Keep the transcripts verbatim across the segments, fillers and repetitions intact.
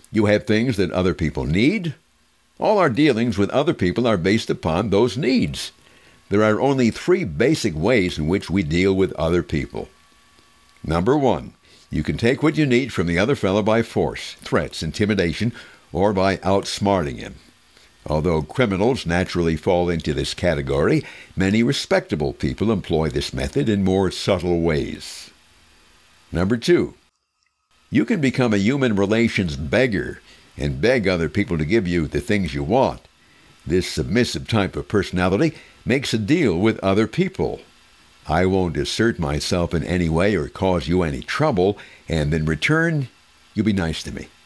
You have things that other people need. All our dealings with other people are based upon those needs. There are only three basic ways in which we deal with other people. Number one, you can take what you need from the other fellow by force, threats, intimidation, or by outsmarting him. Although criminals naturally fall into this category, many respectable people employ this method in more subtle ways. Number two, you can become a human relations beggar and beg other people to give you the things you want. This submissive type of personality makes a deal with other people. I won't assert myself in any way or cause you any trouble, and in return, you be nice to me.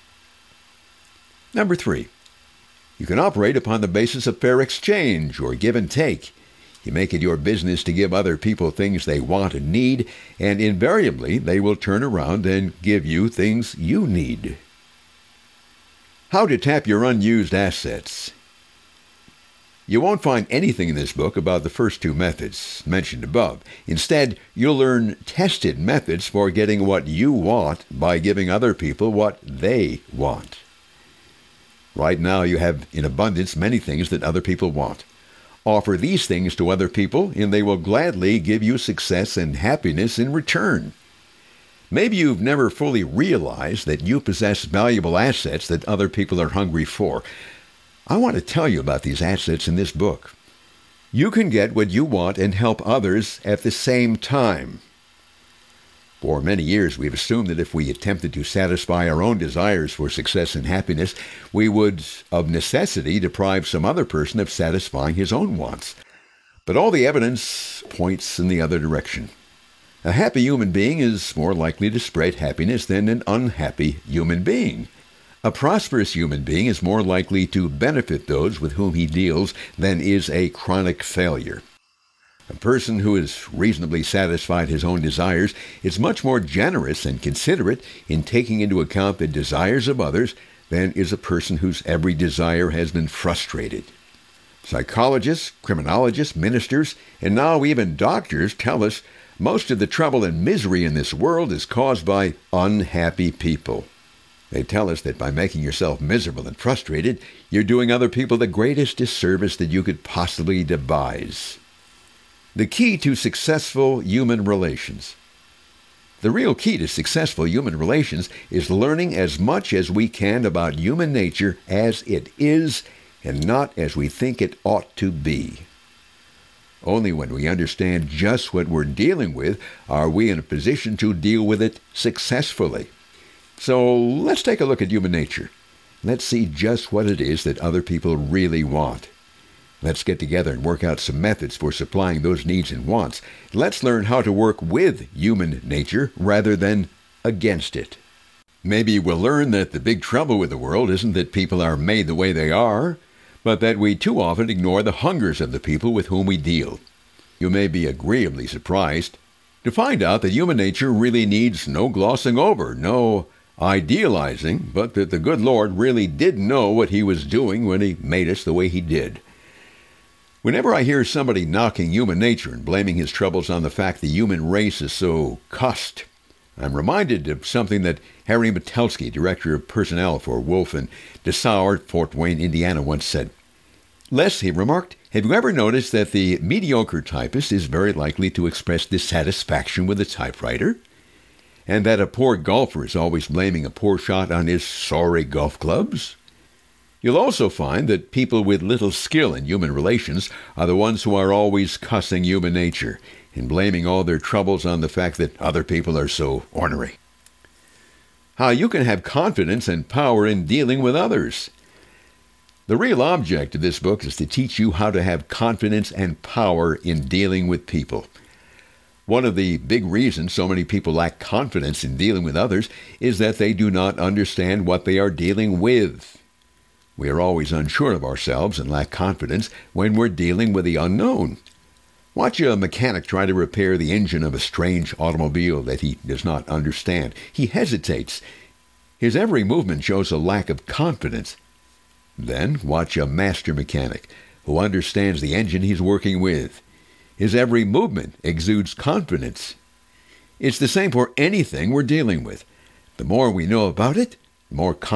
Number three, you can operate upon the basis of fair exchange or give and take. You make it your business to give other people things they want and need, and invariably they will turn around and give you things you need. How to tap your unused assets. You won't find anything in this book about the first two methods mentioned above. Instead, you'll learn tested methods for getting what you want by giving other people what they want. Right now, you have in abundance many things that other people want. Offer these things to other people, and they will gladly give you success and happiness in return. Maybe you've never fully realized that you possess valuable assets that other people are hungry for. I want to tell you about these assets in this book. You can get what you want and help others at the same time. For many years, we've assumed that if we attempted to satisfy our own desires for success and happiness, we would, of necessity, deprive some other person of satisfying his own wants. But all the evidence points in the other direction. A happy human being is more likely to spread happiness than an unhappy human being. A prosperous human being is more likely to benefit those with whom he deals than is a chronic failure. A person who has reasonably satisfied his own desires is much more generous and considerate in taking into account the desires of others than is a person whose every desire has been frustrated. Psychologists, criminologists, ministers, and now even doctors tell us most of the trouble and misery in this world is caused by unhappy people. They tell us that by making yourself miserable and frustrated, you're doing other people the greatest disservice that you could possibly devise. The key to successful human relations. The real key to successful human relations is learning as much as we can about human nature as it is and not as we think it ought to be. Only when we understand just what we're dealing with are we in a position to deal with it successfully. So let's take a look at human nature. Let's see just what it is that other people really want. Let's get together and work out some methods for supplying those needs and wants. Let's learn how to work with human nature rather than against it. Maybe we'll learn that the big trouble with the world isn't that people are made the way they are, but that we too often ignore the hungers of the people with whom we deal. You may be agreeably surprised to find out that human nature really needs no glossing over, no idealizing, but that the good Lord really did know what he was doing when he made us the way he did. Whenever I hear somebody knocking human nature and blaming his troubles on the fact the human race is so cussed, I'm reminded of something that Harry Metelsky, director of personnel for Wolf and Dessau, Fort Wayne, Indiana, once said. Les, he remarked, have you ever noticed that the mediocre typist is very likely to express dissatisfaction with the typewriter? And that a poor golfer is always blaming a poor shot on his sorry golf clubs? You'll also find that people with little skill in human relations are the ones who are always cussing human nature and blaming all their troubles on the fact that other people are so ornery. How you can have confidence and power in dealing with others. The real object of this book is to teach you how to have confidence and power in dealing with people. One of the big reasons so many people lack confidence in dealing with others is that they do not understand what they are dealing with. We are always unsure of ourselves and lack confidence when we're dealing with the unknown. Watch a mechanic try to repair the engine of a strange automobile that he does not understand. He hesitates. His every movement shows a lack of confidence. Then watch a master mechanic who understands the engine he's working with. His every movement exudes confidence. It's the same for anything we're dealing with. The more we know about it, the more confidence